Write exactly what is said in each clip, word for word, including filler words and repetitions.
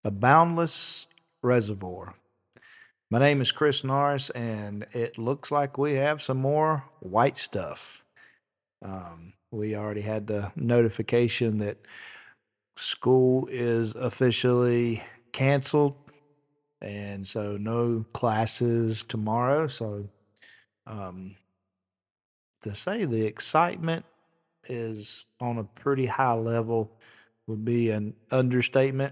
A Boundless Reservoir. My name is Chris Norris, and it looks like we have some more white stuff. Um, we already had the notification that school is officially canceled, and so no classes tomorrow. So, um, to say the excitement is on a pretty high level would be an understatement.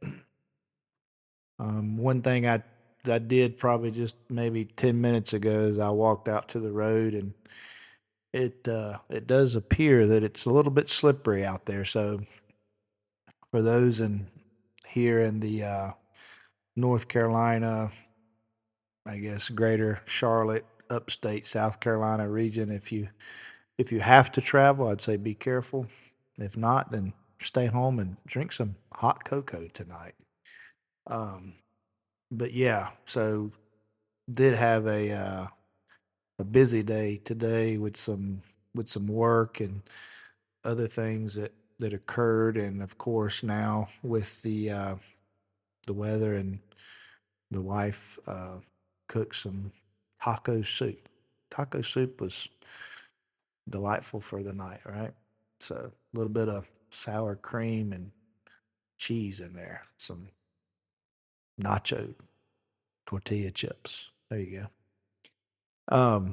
Um, one thing I I did probably just maybe ten minutes ago is I walked out to the road, and it uh, it does appear that it's a little bit slippery out there. So for those in here in the uh, North Carolina, I guess greater Charlotte, upstate South Carolina region, if you if you have to travel, I'd say be careful. If not, then stay home and drink some hot cocoa tonight. Um, but yeah, so did have a uh, a busy day today with some with some work and other things that that occurred, and of course now with the uh, the weather, and the wife uh, cooked some taco soup. Taco soup was delightful for the night, right? So a little bit of sour cream and cheese in there, some nacho tortilla chips. There you go. Um,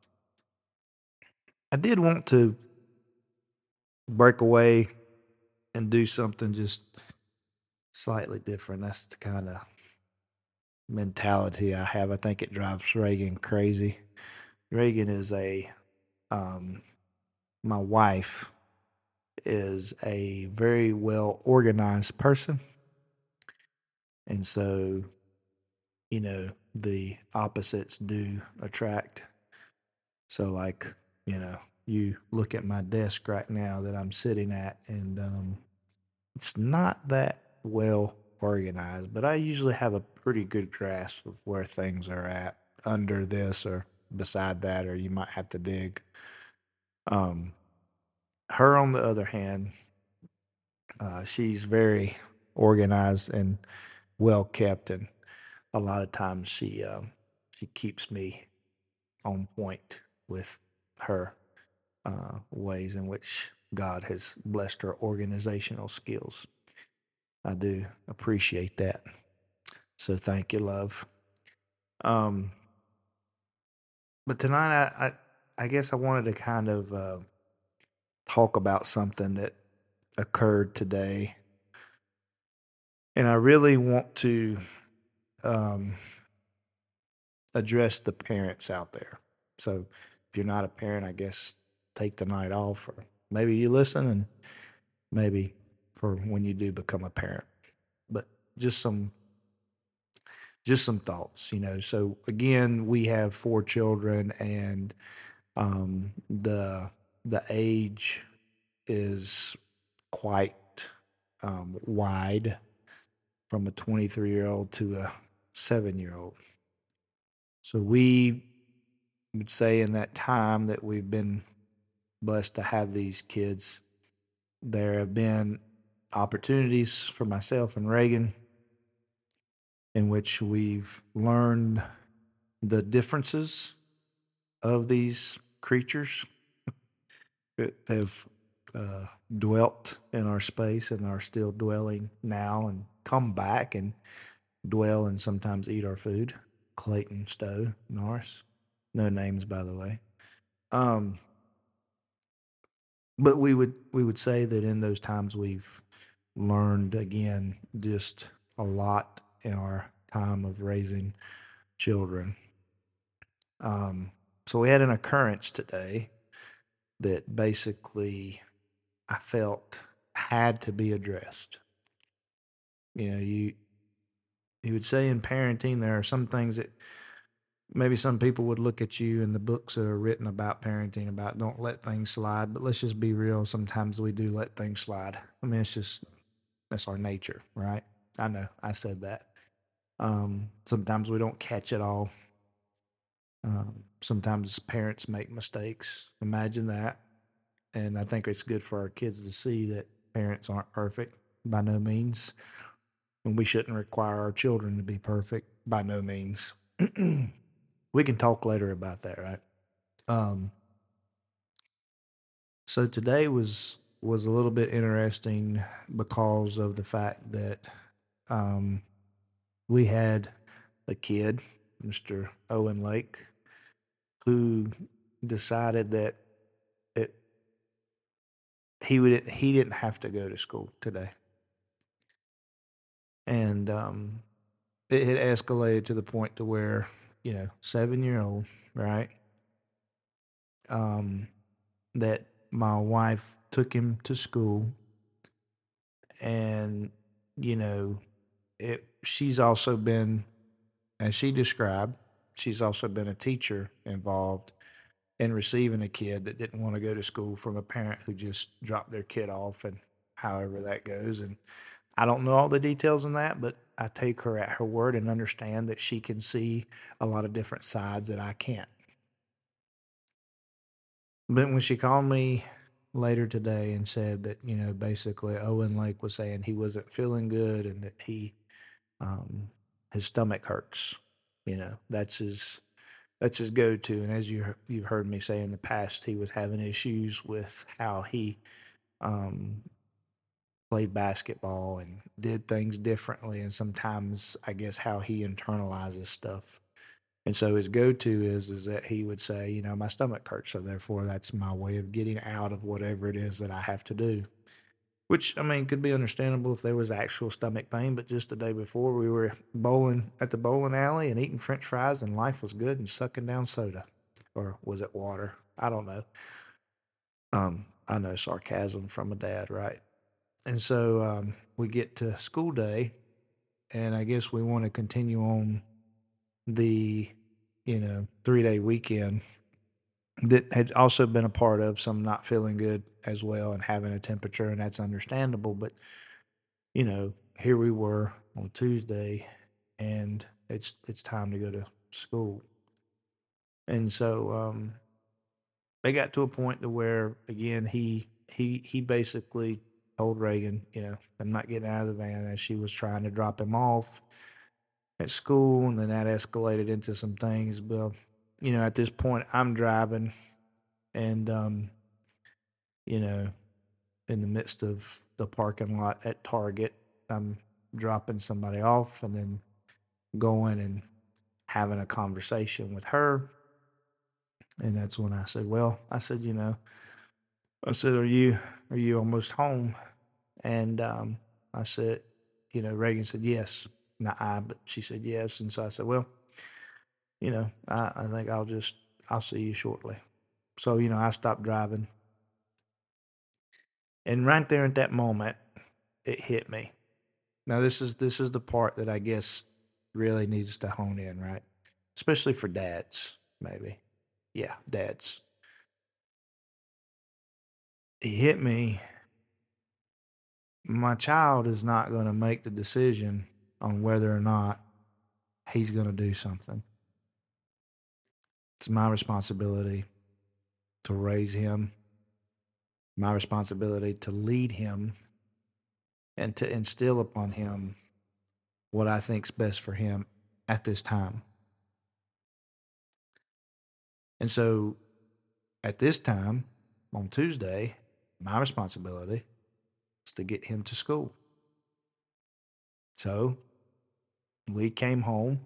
I did want to break away and do something just slightly different. That's the kind of mentality I have. I think it drives Reagan crazy. Reagan is a, um, my wife is a very well organized person. And so, you know, the opposites do attract. So, like, you know, you look at my desk right now that I'm sitting at, and um, it's not that well organized, but I usually have a pretty good grasp of where things are at under this or beside that, or you might have to dig. Um, Her, on the other hand, uh, she's very organized and well kept, and a lot of times she um, she keeps me on point with her uh, ways in which God has blessed her organizational skills. I do appreciate that. So thank you, love. Um, but tonight, I, I, I guess I wanted to kind of uh, talk about something that occurred today, and I really want to um, address the parents out there. So if you're not a parent, I guess take the night off, or maybe you listen, and maybe for when you do become a parent. But just some just some thoughts, you know. So again, we have four children, and um, the the age is quite um, wide, from a twenty-three year old to a seven year old. So we would say in that time that we've been blessed to have these kids, there have been opportunities for myself and Reagan in which we've learned the differences of these creatures that have uh, dwelt in our space and are still dwelling now, and come back and dwell and sometimes eat our food. Clayton, Stowe, Norris. No names, by the way. Um, but we would we would say that in those times we've learned again just a lot in our time of raising children. Um, so we had an occurrence today that basically I felt had to be addressed. You know, you you would say in parenting there are some things that maybe some people would look at you in the books that are written about parenting about don't let things slide, but let's just be real. Sometimes we do let things slide. I mean, it's just that's our nature, right? I know I said that. Um, sometimes we don't catch it all. Um, sometimes parents make mistakes. Imagine that. And I think it's good for our kids to see that parents aren't perfect by no means. and we shouldn't require our children to be perfect by no means. We can talk later about that, right? Um, so today was was a little bit interesting because of the fact that um, we had a kid, Mister Owen Lake, who decided that it he would he didn't have to go to school today, and um, it had escalated to the point to where, you know, seven year old, right? Um, that my wife took him to school, and you know, it. She's also been, as she described, she's also been a teacher involved in receiving a kid that didn't want to go to school from a parent who just dropped their kid off, and however that goes. And I don't know all the details in that, but I take her at her word and understand that she can see a lot of different sides that I can't. But when she called me later today and said that, you know, basically Owen Lake was saying he wasn't feeling good and that he, um, his stomach hurts, you know, that's his, that's his go-to. And as you you've heard me say in the past, he was having issues with how he um, played basketball and did things differently, and sometimes I guess how he internalizes stuff. And so his go-to is is that he would say, you know, my stomach hurts, so therefore that's my way of getting out of whatever it is that I have to do. Which I mean could be understandable if there was actual stomach pain, but just the day before we were bowling at the bowling alley and eating French fries, and life was good, and sucking down soda, or was it water? I don't know. Um, I know sarcasm from a dad, right? And so um, we get to school day, and I guess we want to continue on the, you know, three day weekend that had also been a part of some not feeling good as well and having a temperature, and that's understandable. But you know, here we were on Tuesday, and it's it's time to go to school, and so um, they got to a point to where again he he he basically told Reagan, you know, I'm not getting out of the van, as she was trying to drop him off at school, and then that escalated into some things. But you know, at this point, I'm driving, and um, you know, in the midst of the parking lot at Target, I'm dropping somebody off, and then going and having a conversation with her. And that's when I said, "Well," I said, "you know," I said, "Are you are you almost home?" And um, I said, "You know," Reagan said, "Yes." Not I, but she said yes. And so I said, "Well, you know, I, I think I'll just I'll see you shortly." So you know, I stopped driving, and right there at that moment, it hit me. Now this is this is the part that I guess really needs to hone in, right? Especially for dads, maybe. Yeah, dads. It hit me. My child is not going to make the decision on whether or not he's going to do something. It's my responsibility to raise him, my responsibility to lead him, and to instill upon him what I think's best for him at this time. And so at this time on Tuesday, my responsibility is to get him to school. So we came home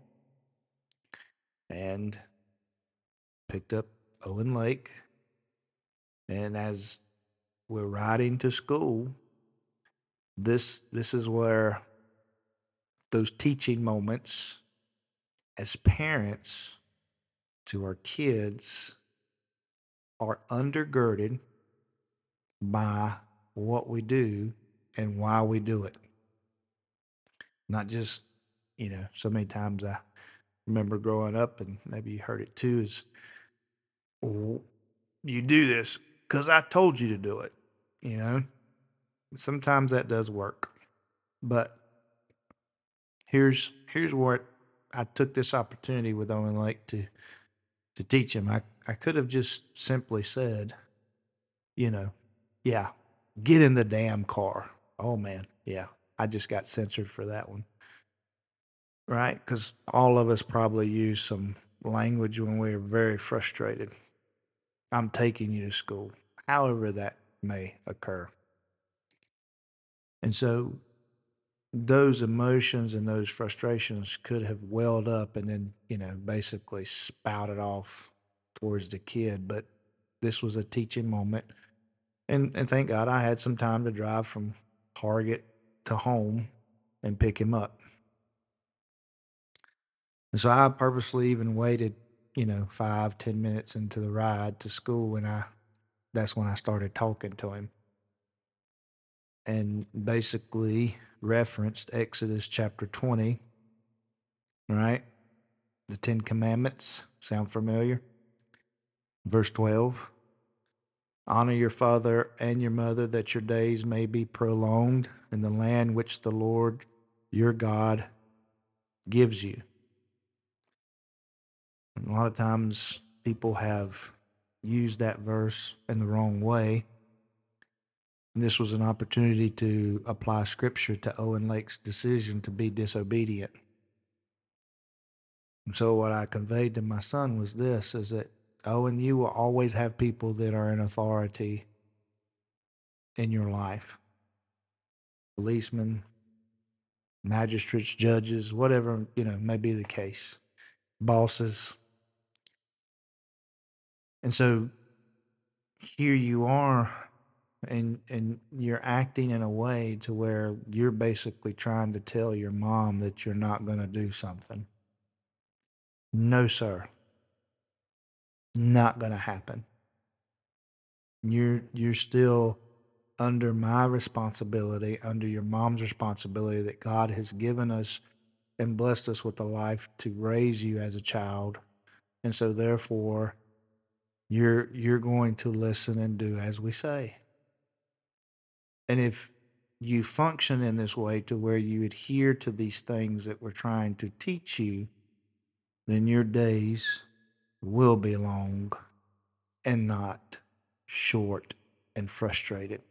and picked up Owen Lake. And as we're riding to school, this this is where those teaching moments as parents to our kids are undergirded by what we do and why we do it. Not just, you know, so many times I remember growing up, and maybe you heard it too, is, "Oh, you do this because I told you to do it." You know, sometimes that does work. But here's here's what I took this opportunity with Owen Lake to to teach him. I, I could have just simply said, you know, yeah, get in the damn car. Oh man, yeah. I just got censored for that one, right? Because all of us probably use some language when we are very frustrated. I'm taking you to school, however that may occur. And so those emotions and those frustrations could have welled up and then, you know, basically spouted off towards the kid. But this was a teaching moment. And, and thank God I had some time to drive from Target to home and pick him up. And so I purposely even waited, you know, five, ten minutes into the ride to school, and I that's when I started talking to him. And basically referenced Exodus chapter twenty, right? The Ten Commandments. Sound familiar? Verse twelve. Honor your father and your mother, that your days may be prolonged in the land which the Lord your God gives you. And a lot of times people have used that verse in the wrong way. And this was an opportunity to apply scripture to Owen Lake's decision to be disobedient. And so what I conveyed to my son was this, is that, Owen, you will always have people that are in authority in your life. Policemen, magistrates, judges, whatever, you know, may be the case. Bosses. And so here you are, and and you're acting in a way to where you're basically trying to tell your mom that you're not going to do something. No, sir. Not going to happen. You're you're still under my responsibility, under your mom's responsibility that God has given us and blessed us with a life to raise you as a child. And so therefore you're you're going to listen and do as we say. And if you function in this way to where you adhere to these things that we're trying to teach you, then your days will be long and not short and frustrated.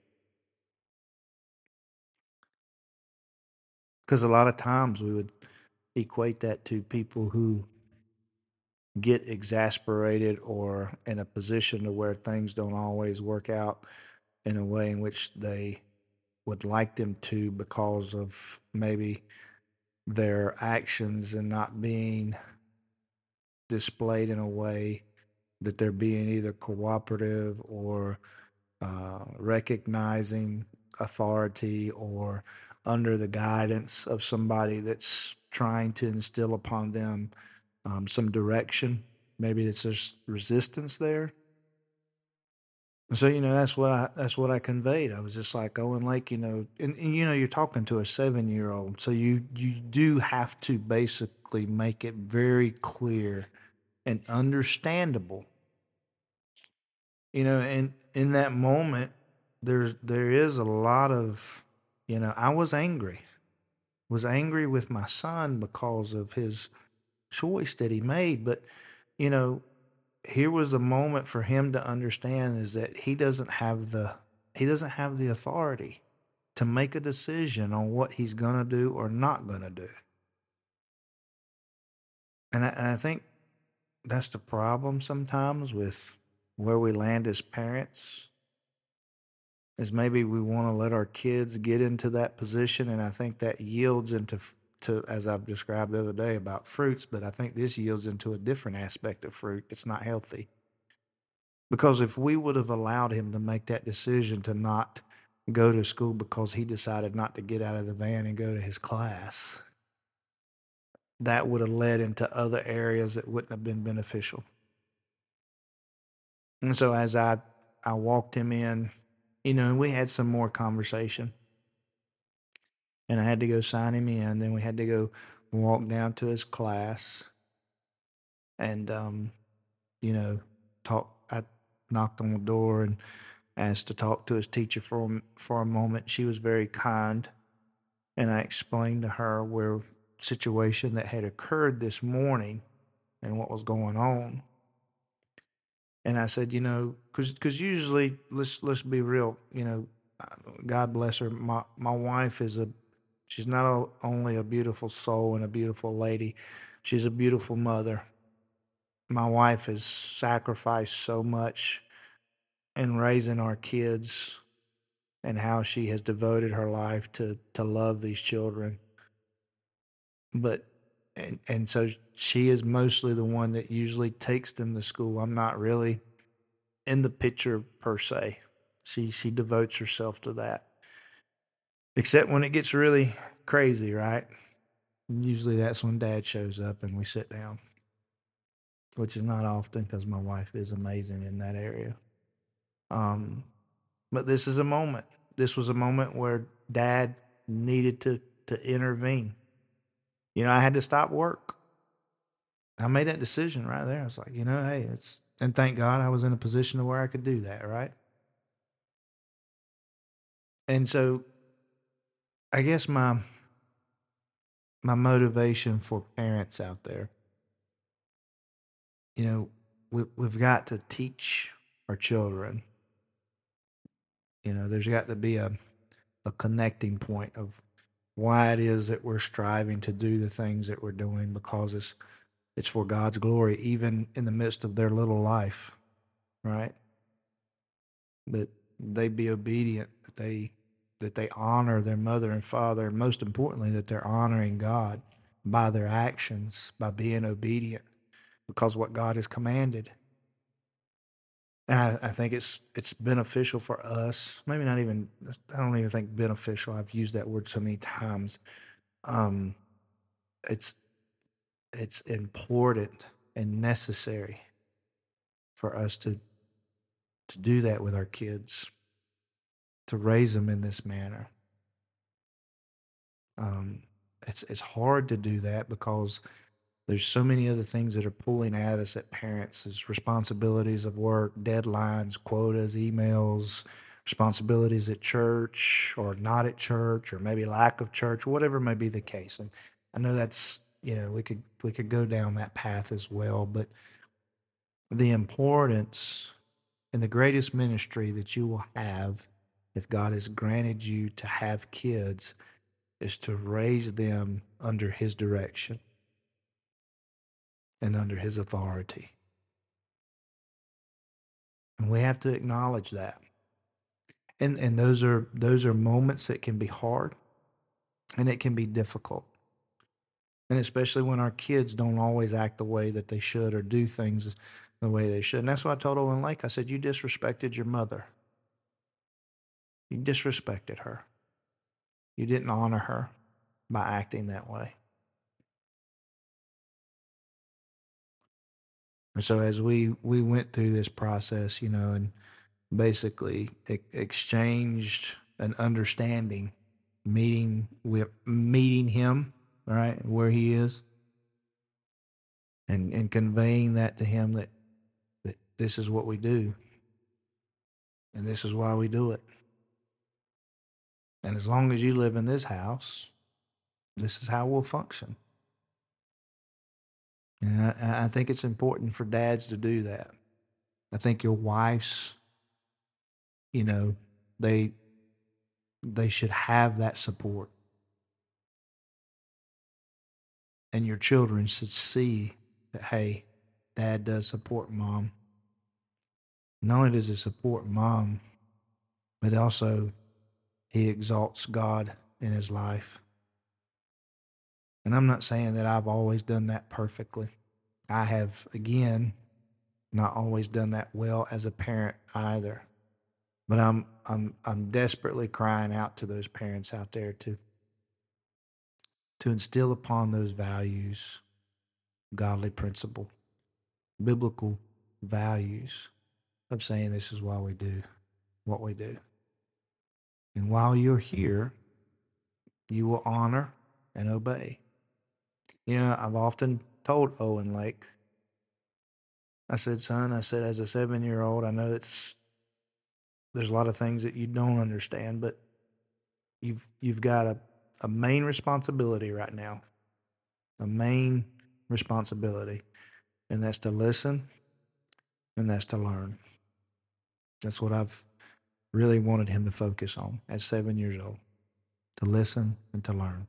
Because a lot of times we would equate that to people who get exasperated or in a position to where things don't always work out in a way in which they would like them to because of maybe their actions and not being displayed in a way that they're being either cooperative or uh, recognizing authority or under the guidance of somebody that's trying to instill upon them um, some direction. Maybe it's just resistance there. And so, you know, that's what I that's what I conveyed. I was just like, Owen Lake, you know, and, and you know, you're talking to a seven year old, so you you do have to basically make it very clear and understandable. You know, and in that moment, there's there is a lot of, you know, I was angry, was angry with my son because of his choice that he made, but you know, here was a moment for him to understand is that he doesn't have the he doesn't have the authority to make a decision on what he's going to do or not going to do. And I, and I think that's the problem sometimes with where we land as parents is maybe we want to let our kids get into that position, and I think that yields into to as I've described the other day about fruits, but I think this yields into a different aspect of fruit. It's not healthy. Because if we would have allowed him to make that decision to not go to school because he decided not to get out of the van and go to his class, that would have led into other areas that wouldn't have been beneficial. And so as I I walked him in, you know, and we had some more conversation. And I had to go sign him in. Then we had to go walk down to his class and um, you know, talk I knocked on the door and asked to talk to his teacher for for a moment. She was very kind, and I explained to her where situation that had occurred this morning and what was going on. And I said, you know, because because usually let's let's be real, you know, God bless her, my my wife is a She's not o- only a beautiful soul and a beautiful lady, she's a beautiful mother. My wife has sacrificed so much in raising our kids and how she has devoted her life to to love these children. But and and so she is mostly the one that usually takes them to school. I'm not really in the picture per se. She she devotes herself to that. Except when it gets really crazy, right? Usually that's when dad shows up and we sit down, which is not often because my wife is amazing in that area. Um, but this is a moment. This was a moment where dad needed to to intervene. You know, I had to stop work. I made that decision right there. I was like, you know, hey, it's and thank God I was in a position to where I could do that, right? And so I guess my my motivation for parents out there, you know, we, we've got to teach our children. You know, there's got to be a, a connecting point of why it is that we're striving to do the things that we're doing because it's it's for God's glory, even in the midst of their little life, right? That they be obedient, that they that they honor their mother and father, and most importantly, that they're honoring God by their actions, by being obedient, because what God has commanded. And I, I think it's it's beneficial for us. Maybe not even. I don't even think beneficial. I've used that word so many times. Um, it's it's important and necessary for us to to do that with our kids, to raise them in this manner. Um, it's it's hard to do that because there's so many other things that are pulling at us at parents as responsibilities of work, deadlines, quotas, emails, responsibilities at church or not at church, or maybe lack of church, whatever may be the case. And I know that's, you know, we could we could go down that path as well, but the importance and the greatest ministry that you will have if God has granted you to have kids is to raise them under his direction and under his authority. And we have to acknowledge that. And and those are those are moments that can be hard and it can be difficult. And especially when our kids don't always act the way that they should or do things the way they should. And that's what I told Owen Lake. I said, you disrespected your mother. You disrespected her. You didn't honor her by acting that way. And so as we we went through this process, you know, and basically e- exchanged an understanding, meeting with meeting him, right, where he is, and and conveying that to him that that this is what we do and this is why we do it. And as long as you live in this house, this is how we'll function. And I, I think it's important for dads to do that. I think your wives, you know, they they should have that support, and your children should see that, hey, dad does support mom. Not only does he support mom, but also he exalts God in his life. And I'm not saying that I've always done that perfectly. I have, again, not always done that well as a parent either. But I'm I'm I'm desperately crying out to those parents out there to to instill upon those values, godly principle, biblical values of saying this is why we do what we do. And while you're here, you will honor and obey. You know, I've often told Owen Lake, I said, son, I said, as a seven year old, I know it's there's a lot of things that you don't understand, but you've you've got a, a main responsibility right now. A main responsibility. And that's to listen and that's to learn. That's what I've really wanted him to focus on at seven years old. to listen and to learn.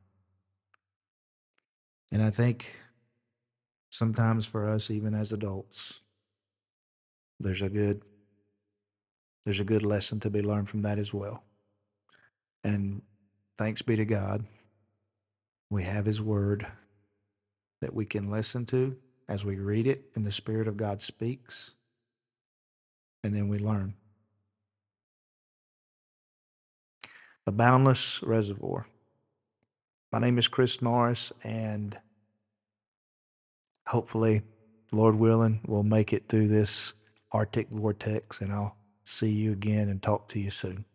And I think sometimes for us, even as adults, there's a good there's a good lesson to be learned from that as well. And thanks be to God, we have His Word that we can listen to as we read it and the Spirit of God speaks, and then we learn. A Boundless Reservoir. My name is Chris Norris, and hopefully, Lord willing, we'll make it through this Arctic vortex, and I'll see you again and talk to you soon.